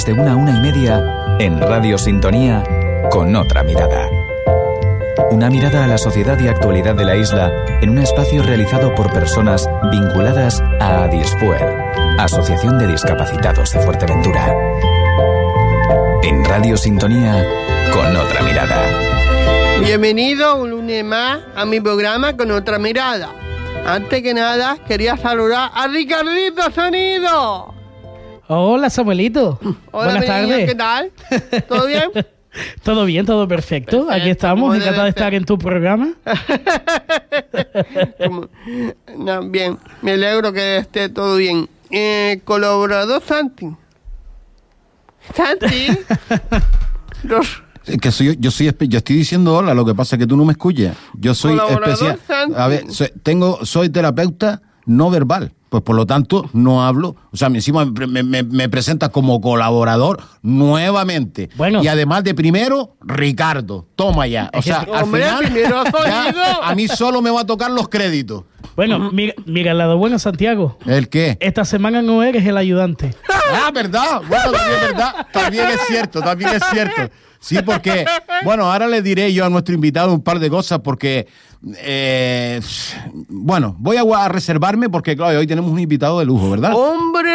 de 1 a 1:30 en Radio Sintonía con otra mirada. Una mirada a la sociedad y actualidad de la isla en un espacio realizado por personas vinculadas a Adisfuer, Asociación de Discapacitados de Fuerteventura. En Radio Sintonía con otra mirada. Bienvenido un lunes más a mi programa con otra mirada. Antes que nada, quería saludar a Ricardito Sonido. Hola, Samuelito. Hola, buenas tardes. ¿Qué tal? ¿Todo bien? Todo bien, todo perfecto. Aquí estamos, encantado de estar en tu programa. No, bien, me alegro que esté todo bien. Colaborador Santi. Santi. Que yo estoy diciendo hola, lo que pasa es que tú no me escuchas. Yo soy especial. Santi. A ver, soy terapeuta no verbal. Pues por lo tanto no hablo, o sea, encima me presentas como colaborador nuevamente. Bueno. Y además de primero, Ricardo, toma ya. O sea, al final ya, a mí solo me va a tocar los créditos. Bueno, mira el lado bueno, Santiago. ¿El qué? Esta semana no eres el ayudante. Ah, ¿verdad? Bueno, también es verdad. También es cierto. Sí, porque, bueno, ahora le diré yo a nuestro invitado un par de cosas porque, bueno, voy a reservarme porque, claro, hoy tenemos un invitado de lujo, ¿verdad? Hombre.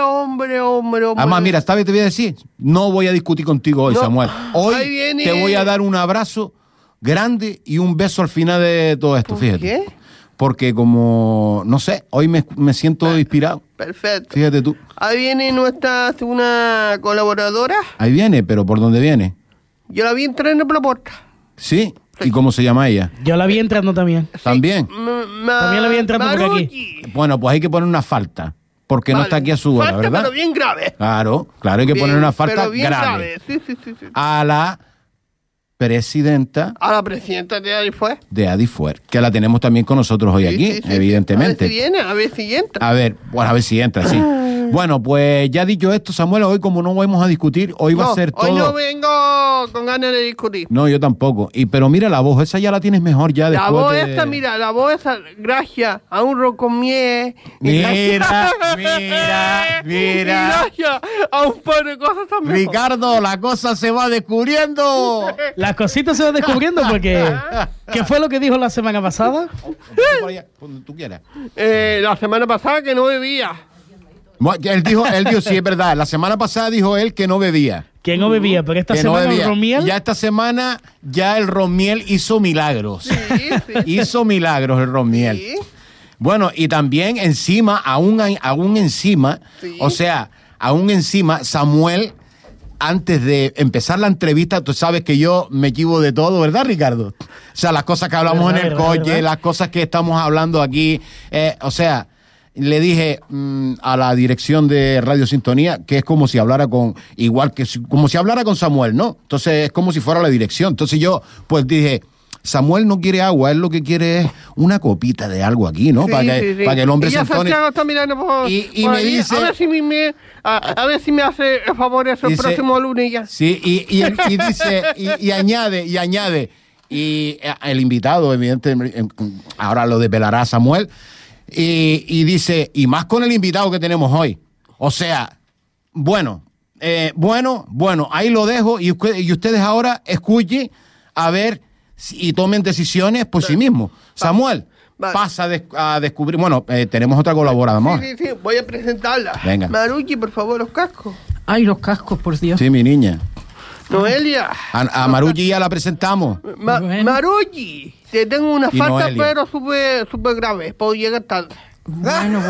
Además, mira, esta vez te voy a decir, no voy a discutir contigo hoy, no. Samuel. Hoy te voy a dar un abrazo grande y un beso al final de todo esto, fíjate. ¿Por qué? Porque como, no sé, hoy me siento inspirado. Perfecto. Fíjate tú. Ahí viene nuestra segunda colaboradora. Ahí viene, pero ¿por dónde viene? Yo la vi entrando por la puerta. ¿Sí? ¿Y cómo se llama ella? Yo la vi entrando también. ¿También? También la vi entrando por aquí. Bueno, pues hay que poner una falta. Porque no está aquí a su hora, ¿verdad? Falta, pero bien grave. Claro, hay que poner una falta grave. Sí. A la presidenta. A la presidenta de Adisfuer. De Adisfuer, que la tenemos también con nosotros hoy aquí, evidentemente. A ver si entra. A ver si entra, sí. Bueno, pues ya dicho esto, Samuel, hoy como no vamos a discutir, hoy va a ser todo... Hoy no vengo con ganas de discutir. No, yo tampoco. Pero mira la voz, esa ya la tienes mejor ya después la voz esa, gracias a un rocomier. Mira. Y gracias a un par de cosas también. Ricardo, la cosa se va descubriendo. Las cositas se van descubriendo porque... ¿Qué fue lo que dijo la semana pasada? Por allá, donde tú quieras. La semana pasada que no bebía. Él dijo, sí, es verdad. La semana pasada dijo él que no bebía. Que no bebía, pero esta semana el romiel... Ya esta semana, ya el romiel hizo milagros. Sí. Hizo milagros el romiel. Sí. Bueno, y también encima, aún encima, sí. O sea, aún encima, Samuel, antes de empezar la entrevista, tú sabes que yo me equivoco de todo, ¿verdad, Ricardo? O sea, las cosas que hablamos en el coche, las cosas que estamos hablando aquí, o sea... Le dije a la dirección de Radio Sintonía que es como si hablara como si hablara con Samuel, ¿no? Entonces es como si fuera la dirección. Entonces yo pues dije, Samuel no quiere agua, él lo que quiere es una copita de algo aquí, ¿no? Sí, para que el hombre se entone. Santiago está mirando y por me ahí, dice, a ver si me hace el favor eso el próximo lunes ya. Sí, y dice, y añade, y el invitado, evidentemente, ahora lo desvelará Samuel. Y dice, y más con el invitado que tenemos hoy. O sea, bueno, ahí lo dejo y ustedes ahora escuchen a ver y tomen decisiones por sí mismos. Samuel, pasa a descubrir. Bueno, tenemos otra colaboradora. Sí, voy a presentarla. Venga. Maruki, por favor, los cascos. Ay, los cascos, por Dios. Sí, mi niña. Noelia. A Maruki ya la presentamos. Maruki, te tengo una falta, Noelia. pero súper grave. Puedo llegar tarde. Bueno.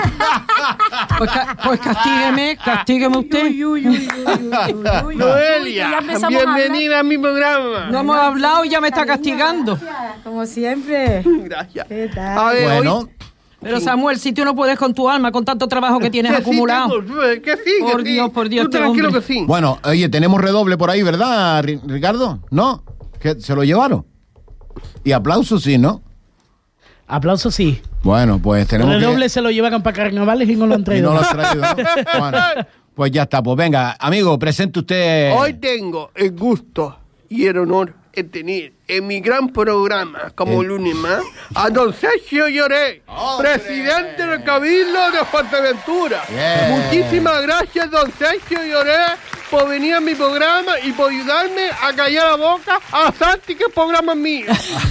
Pues castígueme usted. Noelia, bienvenida a mi programa. No hemos hablado y ya me está castigando. Como siempre. Gracias. ¿Qué tal? A ver, Bueno. Pero Samuel, si tú no puedes con tu alma, con tanto trabajo que tienes acumulado. Que sí. Por Dios, Tú tranquilo hombre. que sí. Bueno, oye, tenemos redoble por ahí, ¿verdad, Ricardo? ¿No? ¿Que se lo llevaron? Y aplausos, sí, ¿no? Aplausos, sí. Bueno, pues tenemos El doble se lo llevaron para carnavales y no lo han Y traído. no lo has traído, ¿no? Bueno, pues ya está. Pues venga, amigo, presente usted. Hoy tengo el gusto y el honor tener en mi gran programa, como lunes más, a don Sergio Lloré, presidente del Cabildo de Fuerteventura. Muchísimas gracias, don Sergio Lloré, por venir a mi programa y por ayudarme a callar la boca a Santi, que el programa es mío.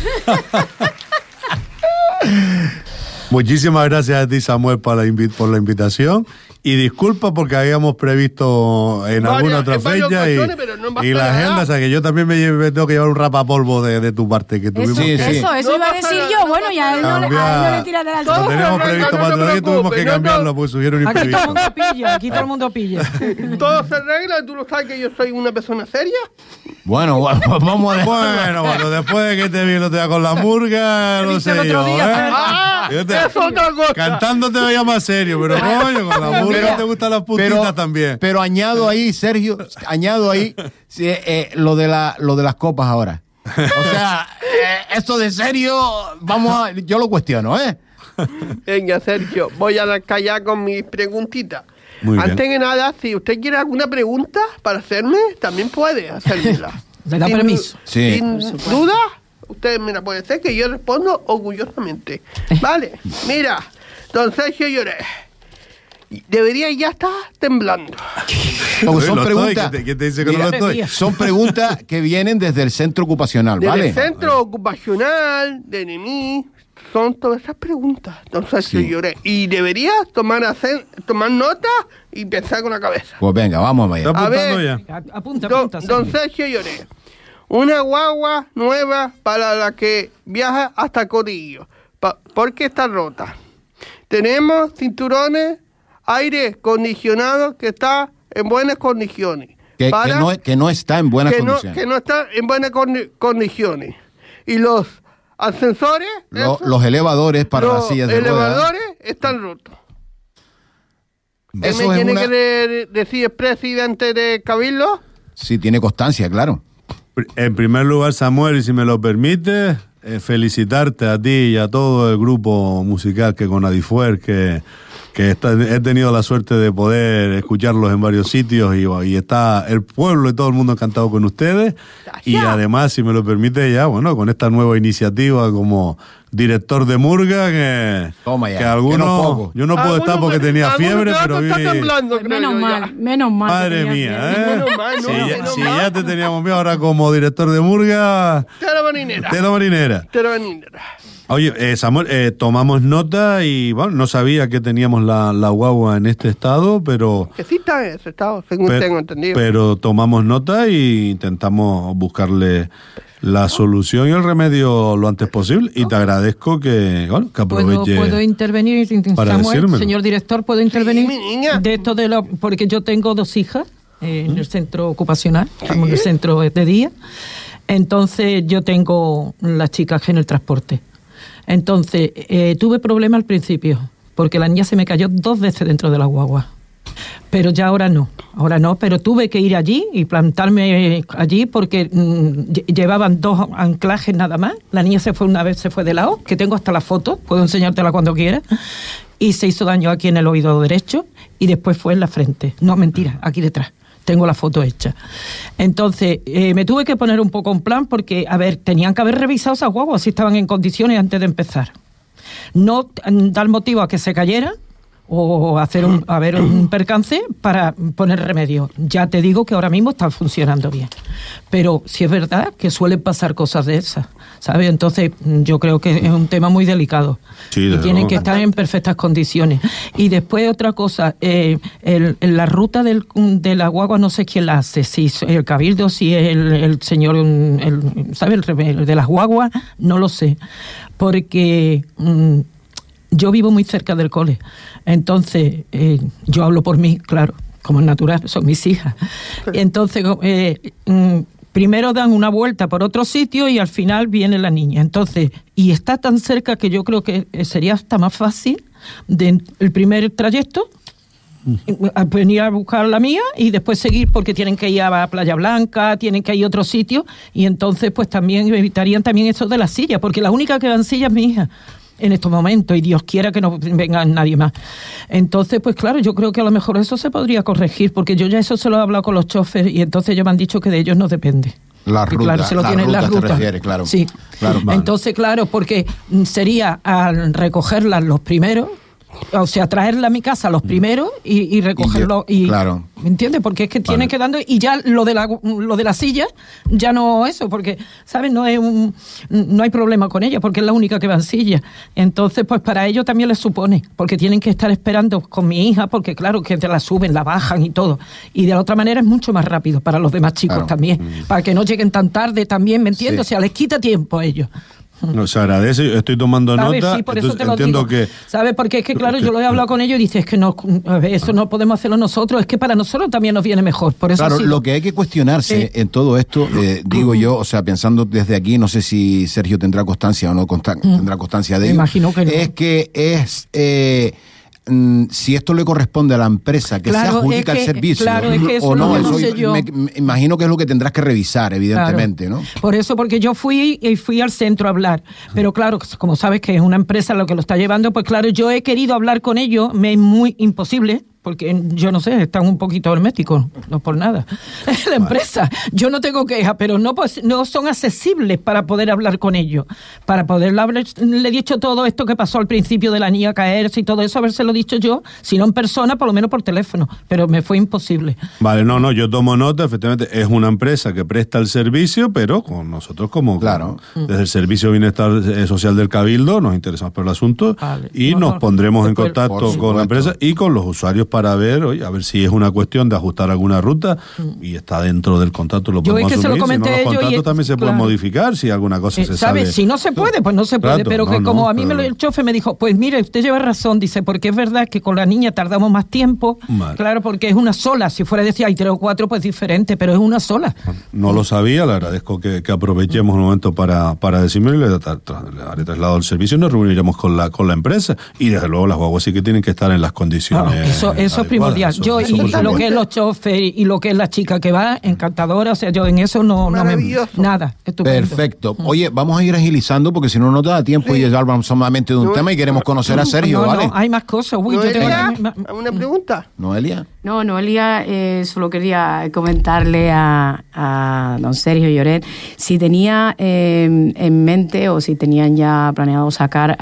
Muchísimas gracias a ti, Samuel, por la invitación. Y disculpa porque habíamos previsto en alguna otra fecha y la agenda, o sea que yo también me tengo que llevar un rapapolvo de tu parte que tuvimos. Eso iba a decir yo. Bueno, ya a él no le tira de la Lo teníamos previsto para otro día, tuvimos que cambiarlo porque surgieron imprevistos. Aquí todo el mundo pilla. Todo se arregla, tú lo sabes que yo soy una persona seria. Bueno, vamos a Bueno, después de que te vi el otro día con la murga, no sé yo, Es otra cosa. Cantando te veía más serio, pero coño, con la murga te gustan las putitas también. Pero añado ahí, Sergio, lo de las copas ahora. O sea, esto de serio, yo lo cuestiono, ¿eh? Venga, Sergio, voy a callar con mis preguntitas. Antes que nada, si usted quiere alguna pregunta para hacerme, también puede hacérmela. ¿Le da permiso? Sí. Sin duda, usted me la puede hacer, que yo respondo orgullosamente. Vale, mira, don Sergio Lloré, debería ya estar temblando. Porque son preguntas. ¿Quién te dice que no lo estoy? Son preguntas que vienen desde el centro ocupacional, ¿vale? Desde el centro ocupacional, de NEMI, son todas esas preguntas, don Sergio Lloré. Y debería tomar nota y pensar con la cabeza. Pues venga, vamos allá. ¿Está apuntando ya? Apunta, Don Sergio Lloré, una guagua nueva para la que viaja hasta Corillo, porque está rota. Tenemos cinturones, aire acondicionado que está en buenas condiciones. Que no está en buenas condiciones. Que no está en buenas condiciones. Y los ascensores... Los elevadores para las sillas de ruedas. Los elevadores están rotos. Eso ¿Me es tiene que decir el presidente de Cabildo? Sí, tiene constancia, claro. En primer lugar, Samuel, y si me lo permite, felicitarte a ti y a todo el grupo musical que con Adifuer, que he tenido la suerte de poder escucharlos en varios sitios y está el pueblo y todo el mundo encantado con ustedes. Y además, si me lo permite ya, bueno, con esta nueva iniciativa como director de Murga, que algunos, yo no puedo estar porque tenía fiebre, pero menos mal. Madre mía, ¿eh? Si ya te teníamos miedo, ahora como director de Murga, Tela marinera. Oye, Samuel, tomamos nota y bueno, no sabía que teníamos la guagua en este estado, pero... Que sí está en ese estado, según tengo entendido. Pero tomamos nota e intentamos buscarle la solución y el remedio lo antes posible. Y te agradezco que aproveche. ¿Puedo intervenir, para Samuel? decírmelo. Señor director, ¿puedo intervenir? Sí, mi niña. De esto porque yo tengo 2 hijas en el centro ocupacional, en el centro de día. Entonces yo tengo las chicas en el transporte. Entonces, tuve problemas al principio, porque la niña se me cayó 2 veces dentro de la guagua. Pero ya ahora no, pero tuve que ir allí y plantarme allí porque llevaban 2 anclajes nada más. La niña una vez se fue de lado, que tengo hasta la foto, puedo enseñártela cuando quieras, y se hizo daño aquí en el oído derecho y después fue en la frente. No, mentira, aquí detrás. Tengo la foto hecha. Entonces, me tuve que poner un poco en plan porque, tenían que haber revisado esas guaguas si estaban en condiciones antes de empezar. No dar motivo a que se cayera o hacer un percance para poner remedio. Ya te digo que ahora mismo está funcionando bien. Pero sí es verdad que suelen pasar cosas de esas, ¿sabes? Entonces, yo creo que es un tema muy delicado. Sí, y tienen que estar en perfectas condiciones. Y después otra cosa, la ruta de la guagua no sé quién la hace, si es el Cabildo, si es el señor, ¿sabes? El de las guaguas, no lo sé. Porque yo vivo muy cerca del cole. Entonces, yo hablo por mí, claro, como es natural, son mis hijas. Entonces, primero dan una vuelta por otro sitio y al final viene la niña. Entonces, y está tan cerca que yo creo que sería hasta más fácil el primer trayecto, venir a buscar la mía y después seguir porque tienen que ir a Playa Blanca, tienen que ir a otro sitio y entonces pues también evitarían también eso de las sillas, porque la única que va en silla es mi hija en estos momentos y Dios quiera que no venga nadie más. Entonces, pues claro, yo creo que a lo mejor eso se podría corregir porque yo ya eso se lo he hablado con los choferes y entonces ellos me han dicho que de ellos no depende. La ruta, claro, se lo tiene en la ruta. te refieres, claro. Sí. Claro, vale. Entonces, claro, porque sería al recogerlas los primeros, o sea, traerla a mi casa los primeros y recogerlo. Claro. ¿Me entiendes? Porque es que tienen que dando y ya lo de la silla ya no eso, porque ¿sabes? No hay problema con ella porque es la única que va en silla. Entonces, pues para ellos también les supone, porque tienen que estar esperando con mi hija, porque claro que te la suben, la bajan y todo. Y de la otra manera es mucho más rápido para los demás chicos también, para que no lleguen tan tarde también, ¿me entiendes? Sí. O sea, les quita tiempo a ellos. No, se agradece, estoy tomando nota. Sí, por eso te lo entiendo digo. Que... ¿Sabes? Porque es que, claro, yo lo he hablado con ellos y dice, es que no, eso no podemos hacerlo nosotros, es que para nosotros también nos viene mejor. Por eso claro, lo que hay que cuestionarse en todo esto, digo yo, o sea, pensando desde aquí, no sé si Sergio tendrá constancia o no tendrá constancia de ello. Me imagino que no. Es que si esto le corresponde a la empresa que se adjudica el servicio o no, eso me imagino que es lo que tendrás que revisar, evidentemente, ¿no? Por eso, porque yo fui al centro a hablar, pero claro, como sabes que es una empresa lo que lo está llevando, pues claro, yo he querido hablar con ellos, me es muy imposible, porque yo no sé, están un poquito herméticos, no por nada. La empresa, yo no tengo queja, pero no son accesibles para poder hablar con ellos. Para poder hablar, le he dicho todo esto que pasó al principio de la niña caerse y todo eso, habérselo dicho yo, si no en persona, por lo menos por teléfono, pero me fue imposible. Vale, no, yo tomo nota, efectivamente, es una empresa que presta el servicio, pero con nosotros desde el Servicio de Bienestar Social del Cabildo nos interesamos por el asunto y nos pondremos en contacto con la empresa y con los usuarios para ver, a ver si es una cuestión de ajustar alguna ruta y está dentro del contrato, lo podemos asumir. Si no, los contratos también se pueden modificar si alguna cosa se sabe. Si no se puede, pues no se puede, pero que como a mí el chofer me dijo, pues mire, usted lleva razón, dice, porque es verdad que con la niña tardamos más tiempo, claro, porque es una sola, si fuera decir hay 3 o 4, pues diferente, pero es una sola. No lo sabía, le agradezco que aprovechemos el momento para decirme, le haré traslado al servicio y nos reuniremos con la empresa y desde luego las guaguas sí que tienen que estar en las condiciones. Eso es primordial. Yo y lo que es los choferes y lo que es la chica que va, encantadora, o sea, yo en eso no me... Nada, estupendo. Perfecto. Oye, vamos a ir agilizando porque si no nos da tiempo y hablamos solamente de un tema y queremos conocer a Sergio, ¿vale? No, hay más cosas. Uy, yo tengo una pregunta. ¿Noelia? No, Noelia, solo quería comentarle a don Sergio Lloret si tenía en mente o si tenían ya planeado sacar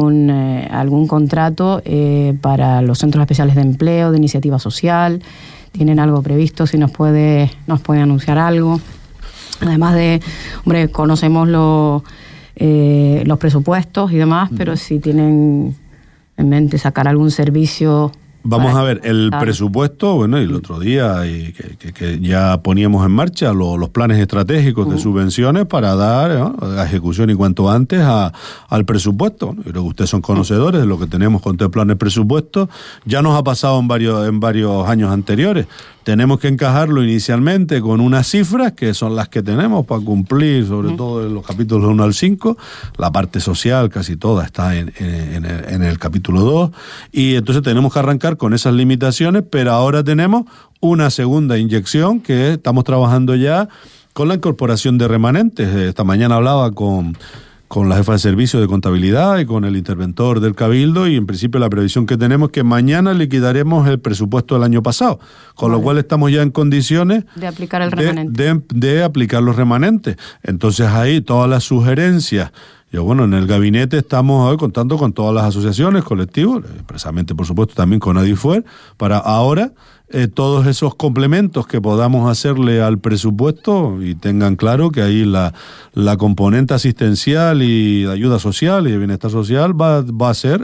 algún contrato para los centros especiales de empleo, de iniciativa social. ¿Tienen algo previsto? Si nos puede anunciar algo. Además de, conocemos los presupuestos y demás, pero si tienen en mente sacar algún servicio. Vamos a ver, el presupuesto, y el otro día que ya poníamos en marcha los planes estratégicos de subvenciones para dar ejecución y cuanto antes al presupuesto. Creo que ustedes son conocedores de lo que tenemos contemplado en el presupuesto. Ya nos ha pasado en varios años anteriores. Tenemos que encajarlo inicialmente con unas cifras que son las que tenemos para cumplir, sobre todo en los capítulos 1 al 5. La parte social casi toda está en el capítulo 2. Y entonces tenemos que arrancar con esas limitaciones, pero ahora tenemos una segunda inyección que estamos trabajando ya con la incorporación de remanentes. Esta mañana hablaba con la jefa de servicio de contabilidad y con el interventor del Cabildo y en principio la previsión que tenemos es que mañana liquidaremos el presupuesto del año pasado, con lo cual estamos ya en condiciones de aplicar el remanente. De aplicar los remanentes. Entonces ahí todas las sugerencias. En el gabinete estamos hoy contando con todas las asociaciones, colectivos, expresamente por supuesto también con Adifuer, para ahora todos esos complementos que podamos hacerle al presupuesto y tengan claro que ahí la componente asistencial y de ayuda social y de bienestar social va a ser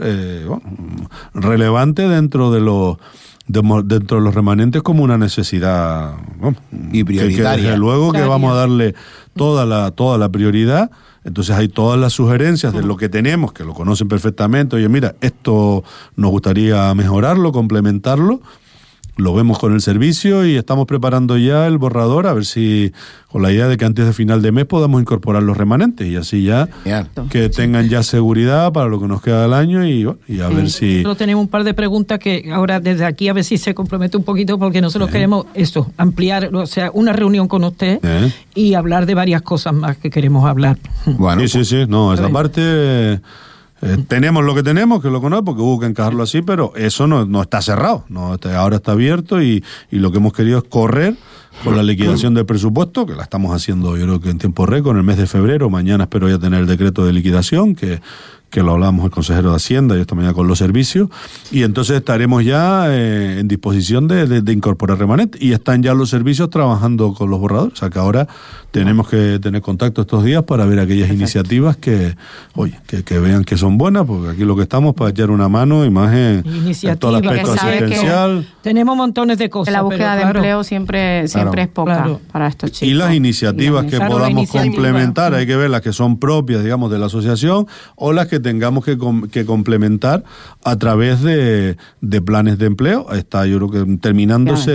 relevante dentro de los remanentes como una necesidad y prioritaria. Que desde luego que vamos a darle toda la prioridad. Entonces hay todas las sugerencias de lo que tenemos, que lo conocen perfectamente. Oye, mira, esto nos gustaría mejorarlo, complementarlo. Lo vemos con el servicio y estamos preparando ya el borrador a ver si con la idea de que antes de final de mes podamos incorporar los remanentes y así ya que tengan ya seguridad para lo que nos queda del año y a ver si... Nosotros tenemos un par de preguntas que ahora desde aquí a ver si se compromete un poquito porque nosotros queremos ampliar, o sea, una reunión con usted y hablar de varias cosas más que queremos hablar. Bueno, sí, no, esa parte... Tenemos lo que tenemos, que lo conozco, porque hubo que encajarlo así, pero eso no está cerrado. Ahora está abierto y lo que hemos querido es correr con la liquidación del presupuesto, que la estamos haciendo yo creo que en tiempo récord, en el mes de febrero. Mañana espero ya tener el decreto de liquidación, que lo hablamos el consejero de Hacienda y esta mañana con los servicios, y entonces estaremos ya en disposición de incorporar remanente, y están ya los servicios trabajando con los borradores. O sea que ahora tenemos que tener contacto estos días para ver aquellas iniciativas que vean que son buenas, porque aquí lo que estamos para echar una mano, y más en todo el aspecto asistencial. Tenemos montones de cosas. Que la búsqueda de empleo siempre es poca para estos chicos. Y las iniciativas que podamos complementar, hay que ver las que son propias, digamos, de la asociación, o las que tengamos que complementar a través de planes de empleo. Está, yo creo que terminándose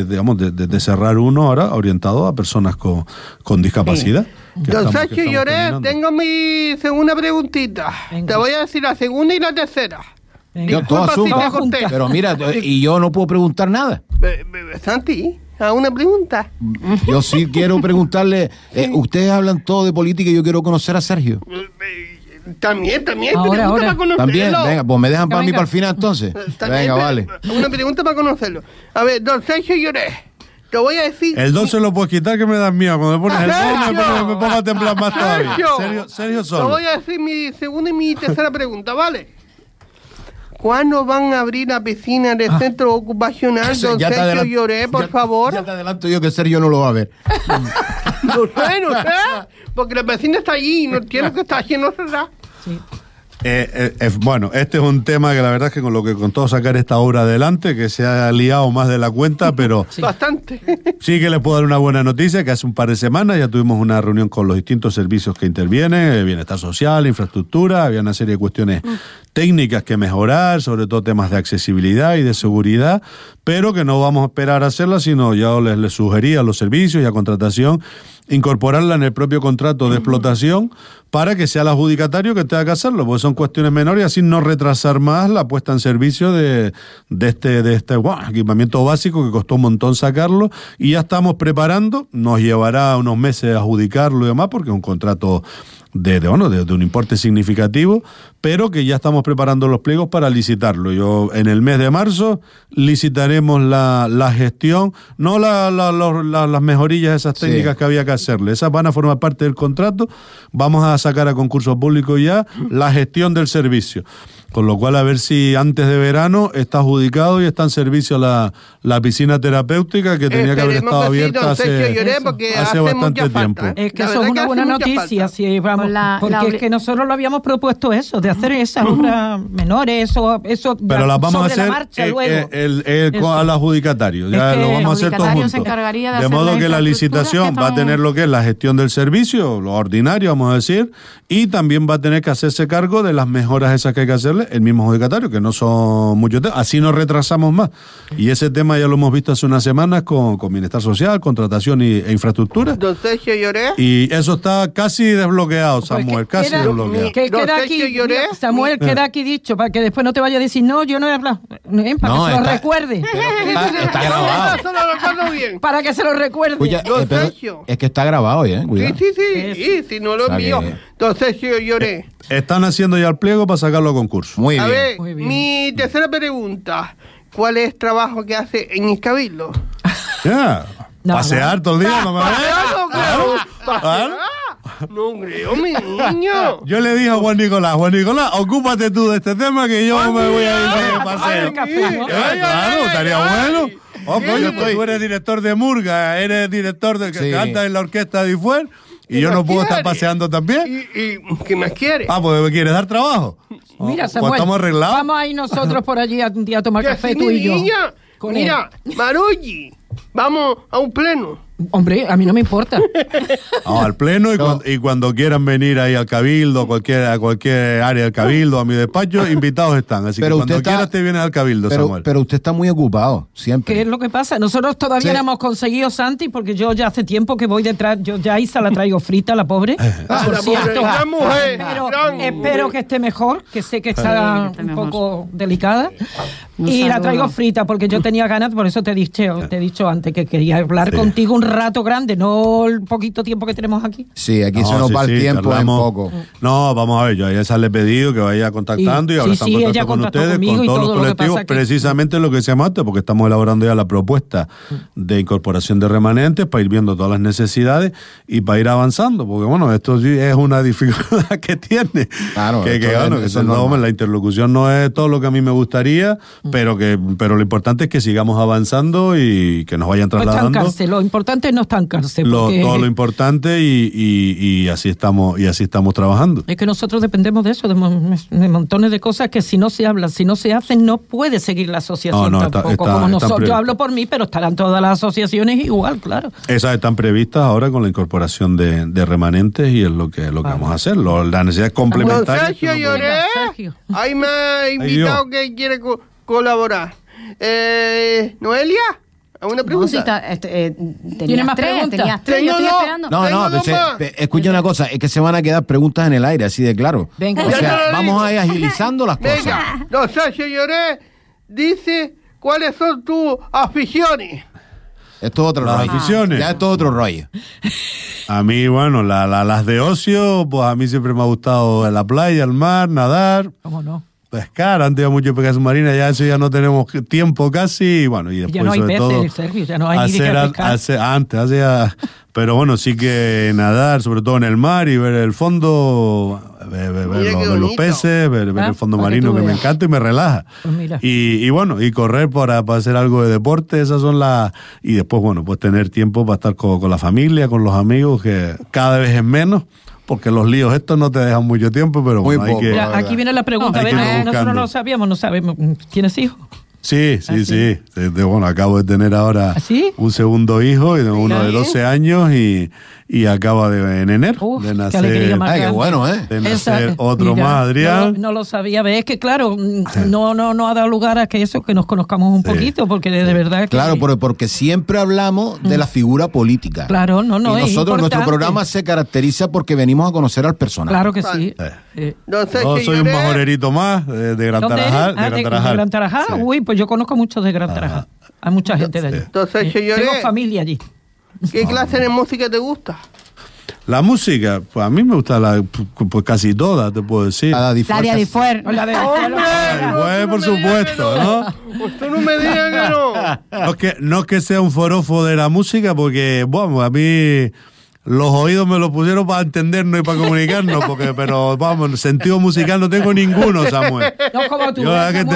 de cerrar uno ahora orientado a personas con discapacidad. Don Sergio Lloret, tengo mi segunda preguntita. Venga. Te voy a decir la segunda y la tercera. Disculpa si te conté. Pero mira, y yo no puedo preguntar nada. Santi, ¿a una pregunta? Yo sí quiero preguntarle, ustedes hablan todo de política y yo quiero conocer a Sergio. También. Ahora. Para conocerlo. También, venga, pues me dejan para mí para el final entonces. Venga, vale. Una pregunta para conocerlo. A ver, don Sergio Lloret, te voy a decir... El 2 se lo puedes quitar, que me das miedo. Cuando me pones el 2 me pongo a temblar más todavía. Sergio solo. Te voy a decir mi segunda y mi tercera pregunta, ¿vale? ¿Cuándo van a abrir la piscina del centro ocupacional, don Sergio Lloret, por favor? Ya te adelanto yo que Sergio no lo va a ver. No sé, porque la piscina está allí, no tiene que estar allí, no se da. Sí. Bueno, este es un tema que la verdad es que con lo que contó sacar esta obra adelante, que se ha liado más de la cuenta, pero sí. Bastante. Sí que les puedo dar una buena noticia, que hace un par de semanas ya tuvimos una reunión con los distintos servicios que intervienen, bienestar social, infraestructura, había una serie de cuestiones técnicas que mejorar, sobre todo temas de accesibilidad y de seguridad, pero que no vamos a esperar a hacerlas, sino ya les sugería a los servicios y a contratación incorporarla en el propio contrato de explotación para que sea el adjudicatario que tenga que hacerlo, porque son cuestiones menores, y así no retrasar más la puesta en servicio de este equipamiento básico que costó un montón sacarlo, y ya estamos preparando, nos llevará unos meses adjudicarlo y demás, porque es un contrato de un importe significativo, pero que ya estamos preparando los pliegos para licitarlo. Yo en el mes de marzo licitaremos la gestión, no las mejorillas esas técnicas que había que hacerle, esas van a formar parte del contrato, vamos a sacar a concurso público ya la gestión del servicio. Con lo cual, a ver si antes de verano está adjudicado y está en servicio la piscina terapéutica, que tenía que haber estado abierta hace bastante tiempo. Es que eso es una buena noticia, sí, vamos, porque es que nosotros lo habíamos propuesto eso, de hacer esas obras menores, eso pero las vamos a hacer al adjudicatario, ya lo vamos a hacer todos juntos. De modo que la licitación va a tener lo que es la gestión del servicio, lo ordinario, vamos a decir, y también va a tener que hacerse cargo de las mejoras esas que hay que hacerle el mismo adjudicatario, que no son muchos temas, así nos retrasamos más. Y ese tema ya lo hemos visto hace unas semanas con Bienestar Social, Contratación e Infraestructura. Don Sergio Lloret. Y eso está casi desbloqueado, Samuel, casi desbloqueado. Queda aquí, Samuel, queda aquí dicho, para que después no te vaya a decir, no, yo no he hablado, para que se lo recuerde. Está grabado. Para que se lo recuerde. Oye, es que está grabado, cuidado. Sí, si no lo envío. Don Sergio Lloret. Están haciendo ya el pliego para sacarlo a concurso. Muy bien. A ver, mi tercera pregunta. ¿Cuál es el trabajo que hace en el Cabildo? Pasear todo el día, mamá. No creo, mi niño. Yo le dije a Juan Nicolás, ocúpate tú de este tema, que yo me voy a ir de paseo. Claro, estaría bueno. Coño, pues tú eres director de Murga, eres director de que canta en la orquesta de Ifuer, y yo no puedo estar paseando también. ¿Y qué más quieres? Pues me quieres dar trabajo. Mira, Samuel, pues estamos arreglados. Vamos a ir nosotros por allí un día a tomar café, tú y yo. Mira, Marulli, vamos a un pleno. Hombre, a mí no me importa. Al pleno, y cuando quieran venir ahí al Cabildo, a cualquier área del Cabildo, a mi despacho, invitados están. Así pero que cuando quieras te vienes al Cabildo, Samuel. Pero usted está muy ocupado, siempre. ¿Qué es lo que pasa? Nosotros todavía no hemos conseguido, Santi, porque yo ya hace tiempo que voy detrás, yo ya a Isa la traigo frita, la pobre. Por cierto, espero que esté mejor, que sé que está un poco delicada. Y la traigo frita, porque yo tenía ganas, por eso te he dicho antes que quería hablar contigo un rato grande, no el poquito tiempo que tenemos aquí. Sí, aquí se nos va el tiempo en poco. No, vamos a ver, yo a ella le he pedido que vaya contactando y ahora están en contacto con ustedes, con todos los colectivos, precisamente lo que decíamos antes, porque estamos elaborando ya la propuesta de incorporación de remanentes para ir viendo todas las necesidades y para ir avanzando, porque bueno, esto sí es una dificultad que tiene. Claro, la interlocución no es todo lo que a mí me gustaría, pero lo importante es que sigamos avanzando y que nos vayan trasladando. No estancarse, lo importante es no estancarse. Todo lo importante y así estamos trabajando. Es que nosotros dependemos de eso, de montones de cosas que si no se hablan, si no se hacen, no puede seguir la asociación tampoco. Yo hablo por mí, pero estarán todas las asociaciones igual, claro. Esas están previstas ahora con la incorporación de remanentes y es lo que vamos a hacer. La necesidad complementaria. Sergio Lloret, ahí me ha invitado que quiere colaborar. ¿Noelia? ¿Alguna pregunta? ¿Tienes más preguntas? Tenías tres, yo estoy esperando. No, escucha una cosa, es que se van a quedar preguntas en el aire, así de claro. Venga. O sea, vamos a ir agilizando las cosas. Venga, no, Sergio Lloret dice cuáles son tus aficiones. Esto es otro rollo. Aficiones. Ya esto es otro rollo. A mí, bueno, las de ocio, pues a mí siempre me ha gustado la playa, el mar, nadar. ¿Cómo no? Pescar, antes iba mucho pesca submarina, ya eso ya no tenemos tiempo casi, y bueno, y después ya no hay sobre peces, todo Sergio, ya no hay ni de pescar. Pero bueno, sí que nadar, sobre todo en el mar y ver el fondo, ver los peces, ver el fondo marino que me encanta y me relaja. Pues y bueno, y correr para hacer algo de deporte, esas son las... Y después, bueno, pues tener tiempo para estar con la familia, con los amigos, que cada vez es menos. Porque los líos estos no te dejan mucho tiempo, pero bueno, hay que... Aquí viene la pregunta, nosotros no lo sabíamos, no sabemos. ¿Tienes hijos? Sí. Bueno, acabo de tener ahora un segundo hijo, uno de 12 años y acaba en enero de nacer. Qué bueno, de nacer otro más, Adrián. No lo sabía, ves que claro, no ha dado lugar a que nos conozcamos un poquito, porque de verdad que... Claro, porque siempre hablamos de la figura política. Claro, y nosotros, nuestro programa se caracteriza porque venimos a conocer al personaje. Claro que sí. Yo soy un majorerito más de Gran Tarajal. ¿De Gran Tarajal? Sí. Uy, pues yo conozco muchos de Gran Tarajal. Hay mucha gente de allí. Entonces, tengo familia allí. ¿Qué clase de música te gusta? La música, pues a mí me gusta pues casi toda, te puedo decir. La de Adifuer. Por supuesto, ¿no? Pues tú no me digas que no. No es que sea un forofo de la música, porque, bueno, a mí... Los oídos me los pusieron para entendernos y para comunicarnos, pero vamos, sentido musical no tengo ninguno, Samuel. No como tú.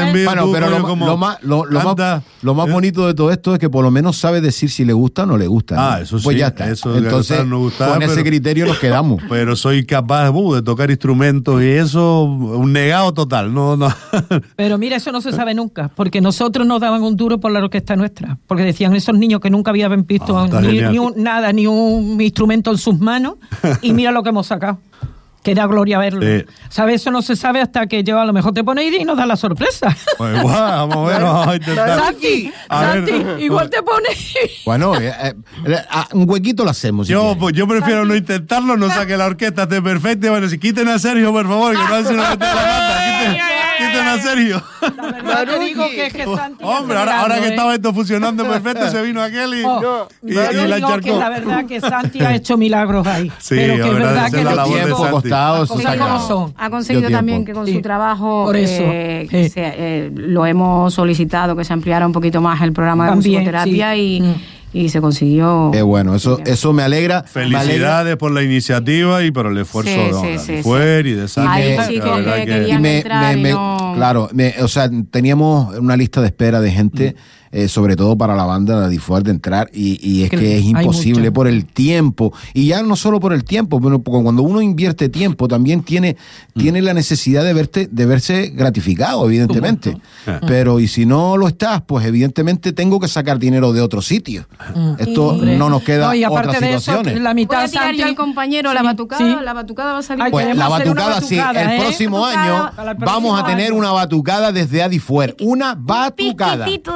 Lo más bonito de todo esto es que por lo menos sabe decir si le gusta o no le gusta. ¿no? Eso sí. Pues ya está. Entonces, con ese criterio nos quedamos. Pero soy capaz de tocar instrumentos y eso, un negado total. No. Pero mira, eso no se sabe nunca, porque nosotros nos daban un duro por la orquesta nuestra, porque decían esos niños que nunca habían visto ni un instrumento en sus manos, y mira lo que hemos sacado. Que da gloria verlo. ¿Sabes? Eso no se sabe hasta que yo a lo mejor te pone y nos da la sorpresa. Pues vamos a intentar. Santi, igual te pone. Bueno, un huequito lo hacemos. Yo prefiero no intentarlo, no saque la orquesta, esté perfecta. Bueno, si quiten a Sergio, por favor, que no se nos mete la pata. Quiten a Sergio. La verdad te digo que es que Santi. Hombre, ahora que estaba esto funcionando perfecto, se vino aquel y la encharcó. Que la verdad que Santi ha hecho milagros ahí. Sí, pero que es verdad que los tiempos costados. Ha conseguido también que con su trabajo, por eso, lo hemos solicitado, que se ampliara un poquito más el programa de musicoterapia y se consiguió. Bueno, eso me alegra. Felicidades por la iniciativa y por el esfuerzo de Fuer y de Santi. Claro, o sea, teníamos una lista de espera de gente, sobre todo para la banda de Adifuer de entrar, y es que es imposible por el tiempo, y ya no solo por el tiempo, pero cuando uno invierte tiempo también tiene la necesidad de verse gratificado, evidentemente. Pero y si no lo estás, pues evidentemente tengo que sacar dinero de otro sitio. Esto no nos queda y aparte otras de situaciones. eso, la mitad Santi al compañero la batucada, la batucada va a salir. Pues la batucada, sí, el próximo año vamos a tener una batucada desde Adifuer, una batucada. Un piquitito de ahí.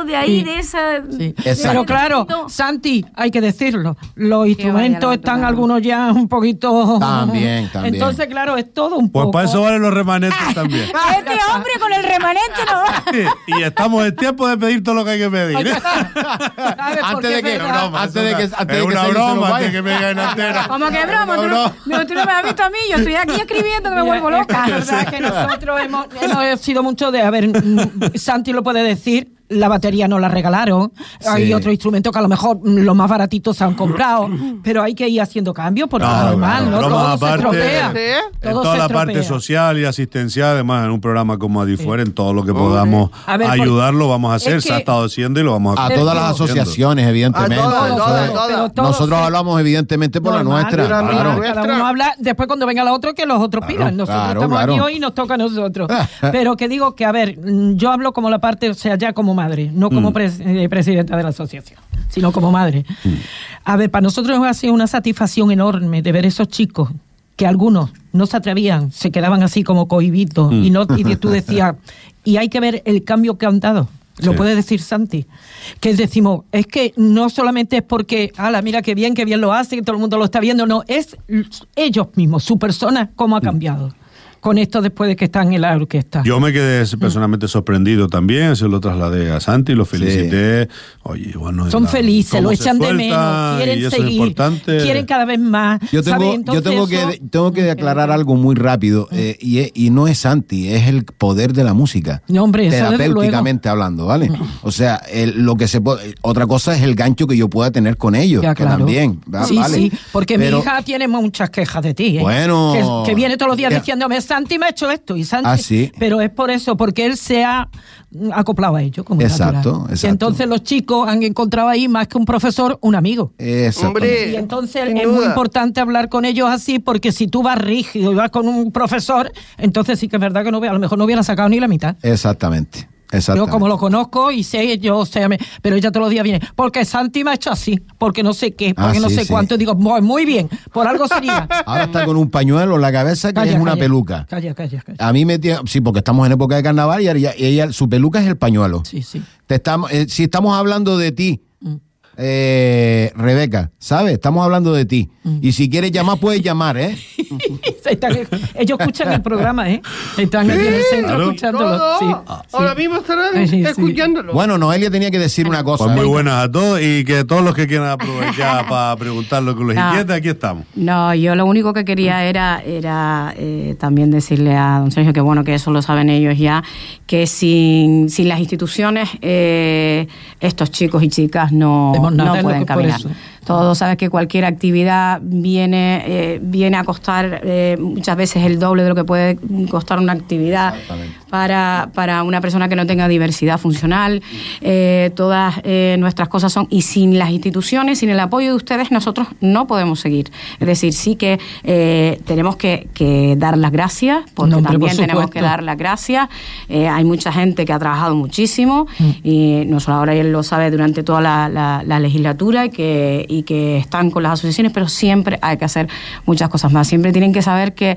de esa... Sí. de Pero claro, no. Santi, hay que decirlo, los instrumentos vaya, están claro. algunos ya un poquito... También. Entonces, claro, es todo un Pues poco... para eso valen los remanentes también. Este hombre con el remanente no va. Y estamos en tiempo de pedir todo lo que hay que pedir. Ay, ¿sabes? Antes Porque de es que- verdad. antes de que es Sergio se una nos broma, vaya. antes de que me digan entera. Como que broma, tú no me has visto a mí, yo estoy aquí escribiendo que me Mira, vuelvo loca. Es verdad que nosotros hemos sido mucho de... A ver, Santi lo puede decir, la batería no la regalaron, hay otro instrumento que a lo mejor los más baratitos se han comprado, pero hay que ir haciendo cambios porque No, es normal, claro, ¿no? bromas Todo se aparte, estropea. ¿Sí? En Todo toda se la parte estropea. social y asistencial, además en un programa como Adifuer, en todo lo que podamos A ver, ayudarlo, vamos a hacer, es se ha que- estado haciendo y lo vamos a A hacer. todas las asociaciones, evidentemente. A todas, Entonces, todas. Pero todo nosotros se- hablamos evidentemente por Normal, la nuestra. la Claro. nuestra. Cada uno habla, después cuando venga la otra que los otros pidan. Nosotros claro, estamos aquí claro. hoy y nos toca a nosotros. Pero que digo que, a ver, yo hablo como la parte, o sea, ya como madre, no como presidenta de la asociación, sino como madre. A ver, para nosotros ha sido una satisfacción enorme de ver esos chicos que algunos no se atrevían, se quedaban así como cohibitos y tú decías, y hay que ver el cambio que han dado. Lo Sí. puede decir Santi. Que decimos, es que no solamente es porque, ala, mira qué bien lo hace, que todo el mundo lo está viendo, no, es ellos mismos, su persona, cómo ha cambiado. Con esto después de que están en la orquesta. Yo me quedé personalmente sorprendido también, se lo trasladé a Santi, lo felicité. Oye, bueno, Son felices, cómo lo se echan de sueltan, menos, y quieren eso es seguir, importante. quieren cada vez más. Yo ¿sabes? tengo Entonces tengo que aclarar algo muy rápido, y no es Santi, es el poder de la música. No, hombre, eso desde terapéuticamente hablando, ¿vale? O sea, lo que se puede, otra cosa es el gancho que yo pueda tener con ellos, Ya, que claro. también, Sí, ¿vale? sí, porque Pero- mi hija tiene muchas quejas de ti. ¿eh? Bueno. Que viene todos los días Ya. diciéndome, Santi me ha hecho esto, y Santi... Ah, sí. Pero es por eso, porque él se ha acoplado a ello, como Exacto, natural. exacto. Y entonces los chicos han encontrado ahí, más que un profesor, un amigo. Exactamente. Hombre, Y entonces sin es muy duda. importante hablar con ellos así, porque si tú vas rígido y vas con un profesor, entonces sí que es verdad que a lo mejor no hubiera sacado ni la mitad. Exactamente. Yo Exactamente. como lo conozco y sé, pero ella todos los días viene, porque Santi me ha hecho así, porque no sé qué, porque no sí, sé sí. cuánto, y digo, muy bien, por algo sería. Ahora está con un pañuelo en la cabeza que es una peluca. Calla. A mí me tiene, sí, porque estamos en época de carnaval y ella, su peluca es el pañuelo. Sí. Si estamos hablando de ti, Rebeca, ¿sabes? Estamos hablando de ti. Y si quieres llamar, puedes llamar, ¿eh? Ellos escuchan el programa, ¿eh? Están aquí en el centro Claro. escuchándolo. No, Sí, ahora sí. mismo estarán Sí. escuchándolo. Bueno, Noelia tenía que decir una cosa. Pues muy ¿eh? buenas a todos y que todos los que quieran aprovechar para preguntar lo que les No. inquieta, aquí estamos. No, yo lo único que quería era también decirle a don Sergio que bueno, que eso lo saben ellos ya, que sin las instituciones estos chicos y chicas no Hacemos nada, no es lo pueden que por caminar. eso. Todos sabes que cualquier actividad viene a costar muchas veces el doble de lo que puede costar una actividad para una persona que no tenga diversidad funcional. Todas nuestras cosas son, y sin las instituciones, sin el apoyo de ustedes, nosotros no podemos seguir. Es decir, sí que tenemos que dar las gracias, porque No, hombre, también por tenemos supuesto. que dar las gracias. Hay mucha gente que ha trabajado muchísimo, y no solo ahora él lo sabe durante toda la legislatura, y que están con las asociaciones, pero siempre hay que hacer muchas cosas más. Siempre tienen que saber que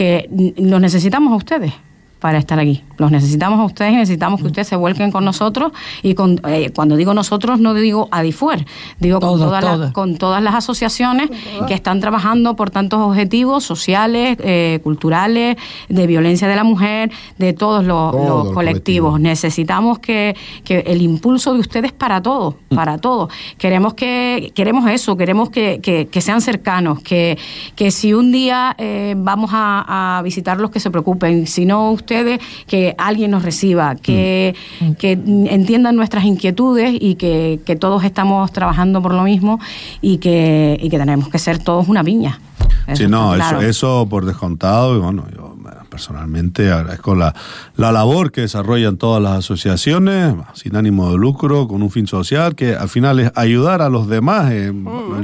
los necesitamos a ustedes para estar aquí. Los necesitamos a ustedes y necesitamos que ustedes se vuelquen con nosotros, y cuando digo nosotros no digo Adifuer, digo con todas las asociaciones que están trabajando por tantos objetivos sociales, culturales, de violencia de la mujer, de todos los Todo el colectivos. colectivo. Necesitamos que el impulso de ustedes para todo, para todo. Queremos eso, queremos que sean cercanos, que si un día vamos a visitarlos, que se preocupen, si no ustedes, que alguien nos reciba, que entiendan nuestras inquietudes, y que todos estamos trabajando por lo mismo, y que tenemos que ser todos una piña. Sí, Eso no, está claro. eso por descontado, y bueno, yo personalmente agradezco la labor que desarrollan todas las asociaciones, sin ánimo de lucro, con un fin social, que al final es ayudar a los demás en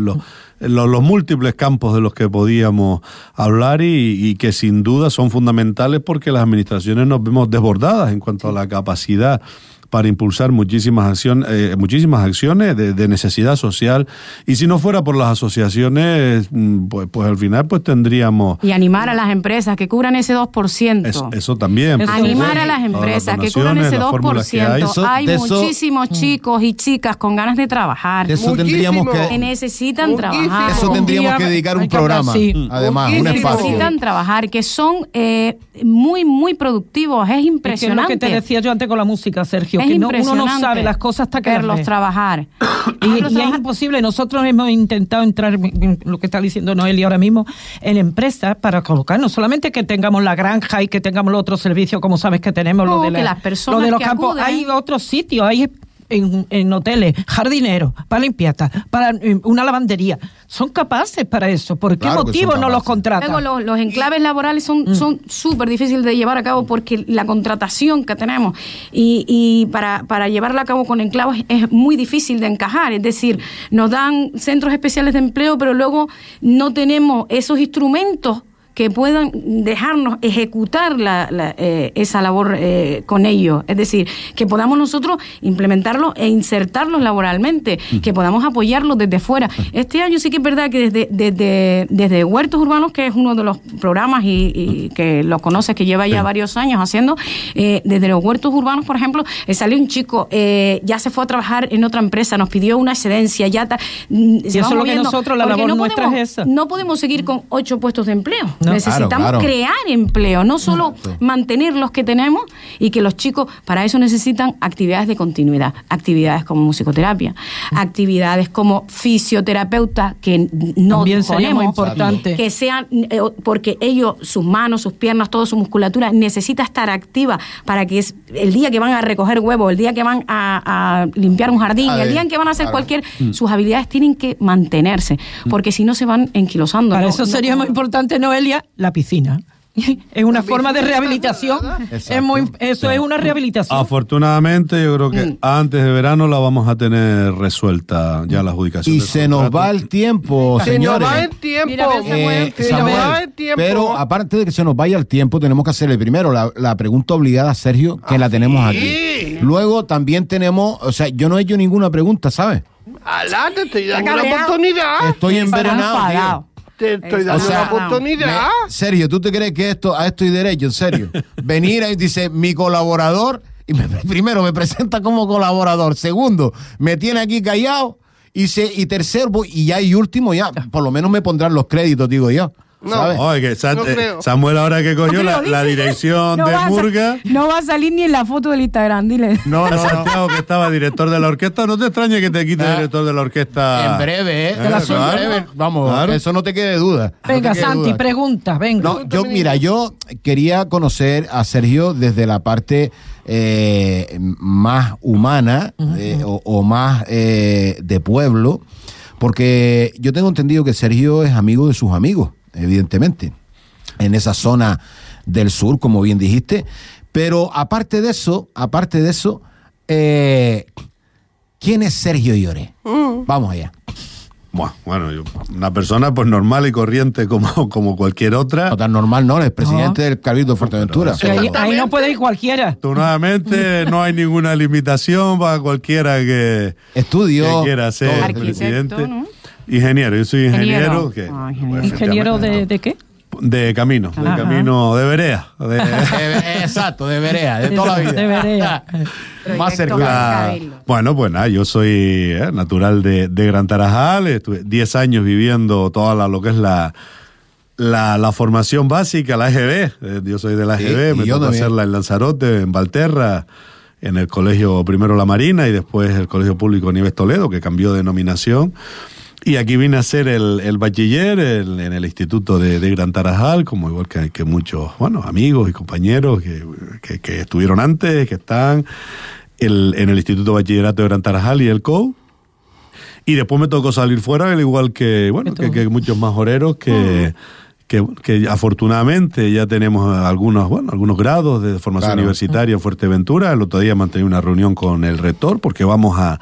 los múltiples campos de los que podíamos hablar, y que sin duda son fundamentales, porque las administraciones nos vemos desbordadas en cuanto a la capacidad para impulsar muchísimas acciones de necesidad social, y si no fuera por las asociaciones, pues al final pues tendríamos... Y animar a las empresas que cubran ese 2%. Eso también. Animar a las empresas que cubran ese 2%. Hay muchísimos chicos y chicas con ganas de trabajar. Eso tendríamos que necesitan trabajar. Eso tendríamos que dedicar un programa, además, un espacio. Necesitan trabajar, que son muy, muy productivos. Es impresionante. Es que lo que te decía yo antes con la música, Sergio, es que uno no sabe las cosas hasta que verlos trabajar. Y es imposible. Nosotros hemos intentado entrar en lo que está diciendo Noelia ahora mismo, en empresas para colocarnos, solamente que tengamos la granja y que tengamos los otros servicios, como sabes que tenemos, lo de las personas lo de los que campos. acuden. Hay otros sitios, hay en hoteles, jardineros, para limpieza, para una lavandería. Son capaces para eso. ¿Por qué motivo no los contratan? Luego los enclaves laborales son súper difíciles de llevar a cabo porque la contratación que tenemos y para llevarla a cabo con enclaves es muy difícil de encajar. Es decir, nos dan centros especiales de empleo, pero luego no tenemos esos instrumentos que puedan dejarnos ejecutar esa labor con ellos. Es decir, que podamos nosotros implementarlos e insertarlos laboralmente, que podamos apoyarlos desde fuera. Este año sí que es verdad que desde Huertos Urbanos, que es uno de los programas y que los conoces, que lleva ya varios años haciendo, desde los Huertos Urbanos, por ejemplo, salió un chico, ya se fue a trabajar en otra empresa, nos pidió una excedencia, ya y eso es lo que nosotros, la labor nuestra es esa. No podemos seguir con 8 puestos de empleo. No. Necesitamos crear empleo, no solo mantener los que tenemos, y que los chicos para eso necesitan actividades de continuidad, actividades como musicoterapia, actividades como fisioterapeuta, que no también sería muy ponemos, importante que sean, porque ellos, sus manos, sus piernas, toda su musculatura necesita estar activa para que el día que van a recoger huevos, el día que van a limpiar un jardín, el día en que van a hacer sus habilidades tienen que mantenerse, porque si no se van enquilosando. Para eso sería muy importante, Noelia, la piscina. Es una forma de rehabilitación. Eso es una rehabilitación. Afortunadamente, yo creo que antes de verano la vamos a tener resuelta ya la adjudicación. Y se nos va el tiempo, señores. Se nos va el tiempo. Samuel, pero aparte de que se nos vaya el tiempo, tenemos que hacerle primero la pregunta obligada a Sergio, que la tenemos aquí. Luego también tenemos, o sea, yo no he hecho ninguna pregunta, ¿sabes? Alá, te estoy dando una oportunidad. Estoy envenenado, tío. Te estoy dando una oportunidad. Sergio, ¿tú te crees que a esto hay derecho? En serio. Venir ahí, dice, mi colaborador, y primero me presenta como colaborador, segundo, me tiene aquí callado, y tercero, y ya y último, ya, por lo menos me pondrán los créditos, digo yo. ¿Sabes? No, que Samuel ahora que cogió la dirección de Murga. No va a salir ni en la foto del Instagram, dile. No. Santiago, que estaba director de la orquesta, no te extrañe que te quite director de la orquesta. En breve, ¿eh? Claro. En breve, vamos, eso no te quede duda. Venga, Santi, pregunta, venga. No, yo quería conocer a Sergio desde la parte más humana o más de pueblo, porque yo tengo entendido que Sergio es amigo de sus amigos, evidentemente, en esa zona del sur, como bien dijiste, pero aparte de eso, ¿quién es Sergio Lloré? Vamos allá. Bueno, una persona pues normal y corriente como cualquier otra. No tan normal, no, es presidente del Cabildo de Fuerteventura. Ahí no puede ir cualquiera. Afortunadamente no hay ninguna limitación para cualquiera que quiera ser presidente. ¿No? Ingeniero, yo soy ingeniero. ¿Ingeniero de qué? De camino, camino de vereda. Exacto, de vereda, de toda la vida. De vereda. Más cerca. Bueno, pues nada, yo soy natural de Gran Tarajal, estuve 10 años viviendo toda lo que es la formación básica, la EGB. Yo soy de la EGB, me tocó hacerla en Lanzarote, en Valterra, en el colegio primero La Marina y después el Colegio Público Nieves Toledo, que cambió de denominación. Y aquí vine a hacer el bachiller en el Instituto de Gran Tarajal, como igual que muchos amigos y compañeros que estuvieron antes, que están en el Instituto de Bachillerato de Gran Tarajal y el COU. Y después me tocó salir fuera, al igual que muchos majoreros que afortunadamente ya tenemos algunos grados de formación universitaria en Fuerteventura. El otro día mantení una reunión con el rector porque vamos a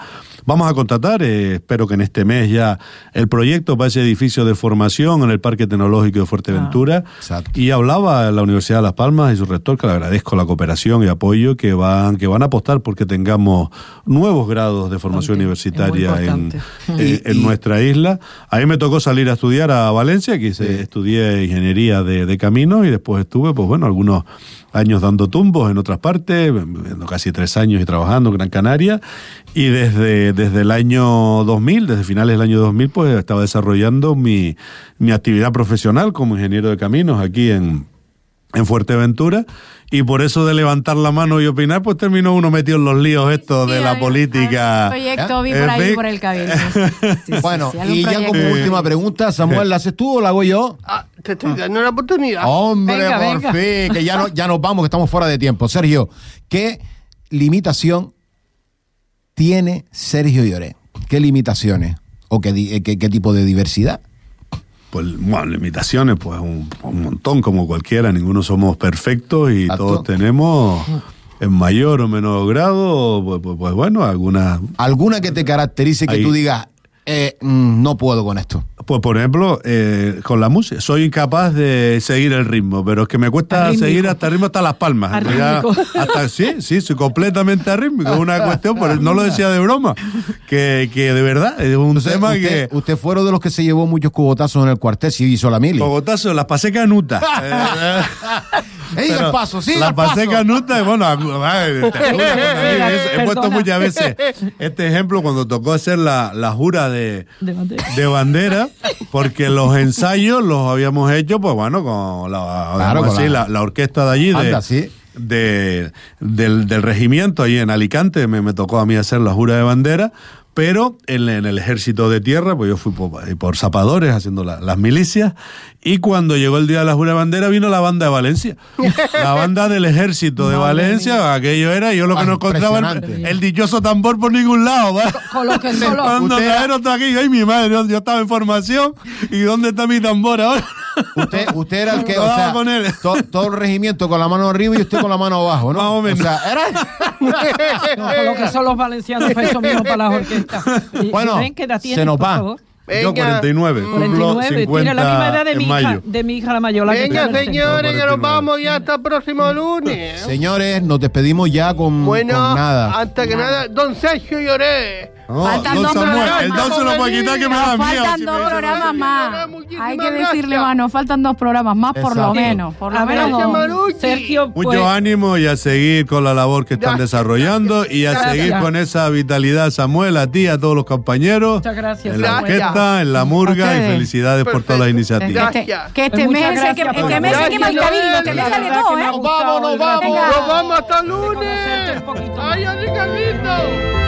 vamos a contratar, espero que en este mes ya, el proyecto para ese edificio de formación en el Parque Tecnológico de Fuerteventura. Y hablaba la Universidad de Las Palmas y su rector, que le agradezco la cooperación y apoyo, que van a apostar porque tengamos nuevos grados de formación universitaria en nuestra isla. A mí me tocó salir a estudiar a Valencia, que estudié ingeniería de caminos, y después estuve, pues bueno, algunos años dando tumbos en otras partes, casi 3 años y trabajando en Gran Canaria, y desde el año 2000, desde finales del año 2000, pues estaba desarrollando mi actividad profesional como ingeniero de caminos aquí en Fuerteventura, y por eso de levantar la mano y opinar, pues terminó uno metido en los líos estos de la política. Proyecto vi por ahí por el cabildo. Bueno, y ya como última pregunta, Samuel, ¿la haces tú o la hago yo? Te estoy dando una oportunidad. Hombre, por fin, que ya nos vamos, que estamos fuera de tiempo. Sergio, ¿qué limitación tiene Sergio Lloret? ¿Qué limitaciones? ¿O qué tipo de diversidad? Pues, bueno, limitaciones, pues un montón, como cualquiera, ninguno somos perfectos y todos tenemos, en mayor o menor grado, pues bueno, alguna que te caracterice, que tú digas, no puedo con esto. Pues, por ejemplo, con la música, soy incapaz de seguir el ritmo, pero es que me cuesta seguir hasta el ritmo hasta Las Palmas. Sí, soy completamente arrítmico, es una cuestión, pero no lo decía de broma, que de verdad, es un tema que... Usted fueron de los que se llevó muchos cogotazos en el cuartel, si hizo la mili. Cogotazos, las pasé canuta. Las pasé canuta, y bueno, he puesto muchas veces este ejemplo cuando tocó hacer la jura de bandera, porque los ensayos los habíamos hecho, pues bueno, con la orquesta de allí, del regimiento, allí en Alicante, me tocó a mí hacer la jura de bandera. Pero en el ejército de tierra, pues yo fui por zapadores haciendo las milicias, y cuando llegó el día de la jura de bandera vino la banda de Valencia, la banda del ejército de Valencia, aquello era, yo lo que no encontraba el dichoso tambor por ningún lado, ¿va? Con lo que solo... Cuando trajeron aquí, ay mi madre, yo estaba en formación, ¿y dónde está mi tambor ahora? Usted era el que, o sea, todo el regimiento con la mano arriba y usted con la mano abajo, ¿no? Más o menos. O sea, era... con lo que son los valencianos, para eso mismo, para las orquestas. Bueno, se nos va. Yo 49, 49, tiene la misma edad de mi hija la mayor. Venga, señores, que nos vamos ya hasta el próximo lunes. Señores, nos despedimos ya con nada. Antes que nada, don Sergio Lloret. Faltan dos programas. El don se lo puede quitar, que me da miedo. Faltan 2 programas más. Hay que decirle, mano, faltan 2 programas más, por lo menos. Por lo menos. Sergio, mucho ánimo, y a seguir con la labor que están desarrollando, y a seguir con esa vitalidad, Samuel, a ti, a todos los compañeros. Muchas gracias. En la orquesta, en la murga, y felicidades por todas las iniciativas. Que este mes se quema el cabildo, que me sale todo, ¿eh? Nos vamos hasta el lunes. Ay, Carlito.